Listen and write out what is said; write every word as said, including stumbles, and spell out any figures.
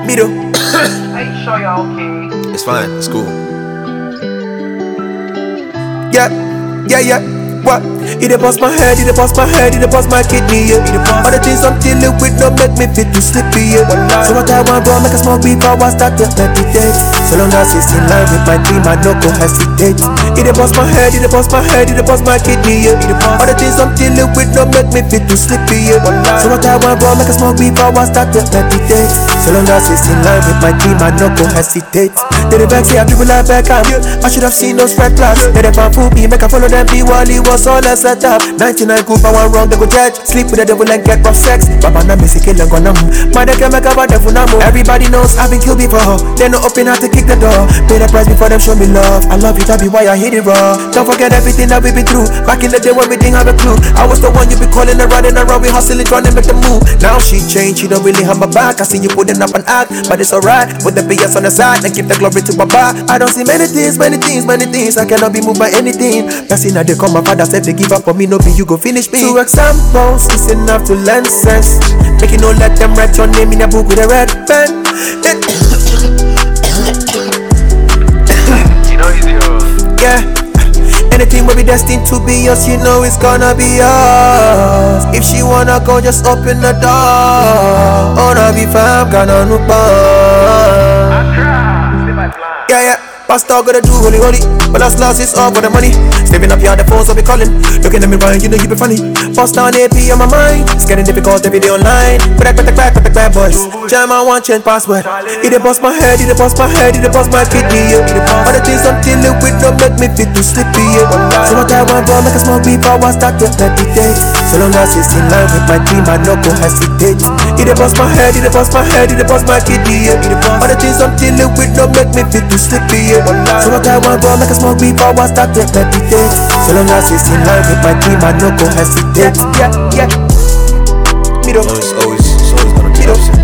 Me do. Are you sure you're okay? It's fine, it's cool. Yeah, yeah, yeah. What? It a bust my head, it a bust my head, it a bust my kidney, yeah. All the things I'm dealing with don't make me feel too sleepy, yeah. So I got one bro, make a smoke before I start to meditate. So long as it's in line with my dream, I no go hesitate. It a bust my head, it a bust my head, it a bust my kidney, yeah. All the things I'm dealing with don't make me feel too sleepy, yeah. So I got one bro, make a smoke before I start to meditate. So long as it's in line with my dream, I no go hesitate. They the back say people like back up. I should have seen those red flags. They the fan fool me, make I follow them be while it was all a setup. ninety-nine cool for one wrong, they go judge. Sleep with the devil and get rough sex. Baba na me say kill and go namu. Man they can make about the funamo. Everybody knows I've been killed before. They no open out to kick the door. Pay the price before them show me love. I love you, that be why I hit it raw. Don't forget everything that we've been through. Back in the day when we didn't have a clue. I was the one you be calling around and around. We hustling, trying to make the move. Now she changed, she don't really have my back. I see you putting up an act, but it's alright. Put the B S on the side and give the glory to Baba. I don't see many things, many things, many things. I cannot be moved by anything. That's in how they come, my father said they give up on me, no be you go finish me. Two examples is enough to learn sense. Make you know let them write your name in a book with a red pen. You know he's yours. Yeah. Anything will be destined to be yours, you know it's gonna be yours. If she wanna go, just open the door. Oh, no, be fam, gonna no bar. Yeah, yeah. Pastor gotta do holy holy, but last last is all for the money. Saving up here the phones I'll be calling. Looking at me Ryan, you know you be funny. Post down A P on my mind. It's getting difficult every day online. But I got the back, got the bad boys. Jam I want change password. It a bust my head, it a bust my head, it a bust my kidney, yeah. All the things I'm dealing with don't make me feel too sleepy, yeah. So I got one bro, make a smoke before I start to meditate. So long as it's in line with my dream, I no go hesitate. It a bust my head, it a bust my head, it a bust my kidney, yeah. All the things I'm dealing with don't make me feel too sleepy, yeah. So I got one bro, make a smoke before I start to meditate. So long as it's in line with my dream, I no go hesitate. Yeah, yeah. Me do. It's always, it's always gonna be Me do.